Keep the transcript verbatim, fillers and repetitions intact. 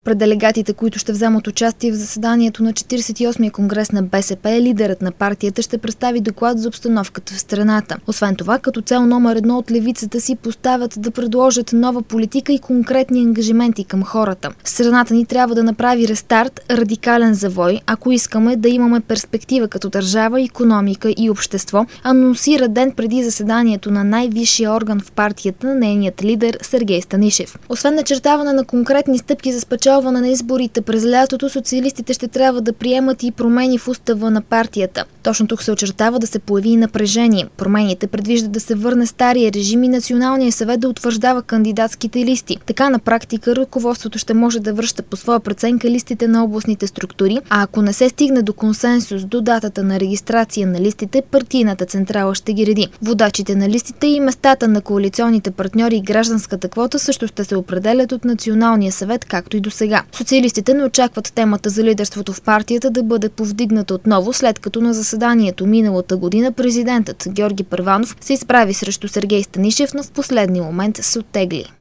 Пред делегатите, които ще вземат участие в заседанието на четиридесет и осмия конгрес на БСП, лидерът на партията ще представи доклад за обстановката в страната. Освен това, като цел номер едно от левицата си поставят да предложат нова политика и конкретни ангажименти към хората. Страната ни трябва да направи рестарт, радикален завой, ако искаме да имаме перспектива като държава, икономика и общество, анонсира ден преди заседанието на най-висшия орган в партията на нейният лидер Сергей Станишев. Освен начертаване на конкретни стъпки за спечелване на изборите през лятото, социалистите ще трябва да приемат и промени в устава на партията. Точно тук се очертава да се появи и напрежение. Промените предвиждат да се върне стария режим и Националния съвет да утвърждава кандидатските листи. Така на практика ръководството ще може да връща по своя преценка листите на областните структури, а ако не се стигне до консенсус до датата на регистрация на листите, партийната централа ще ги реди. Водачите на листите и местата на коалиционните партньори и гражданската квота също ще се определят от Националния съвет, както и до сега. Социалистите не очакват темата за лидерството в партията да бъде повдигната отново, след като на заседанието миналата година президентът Георги Първанов се изправи срещу Сергей Станишев, но в последния момент се оттегли.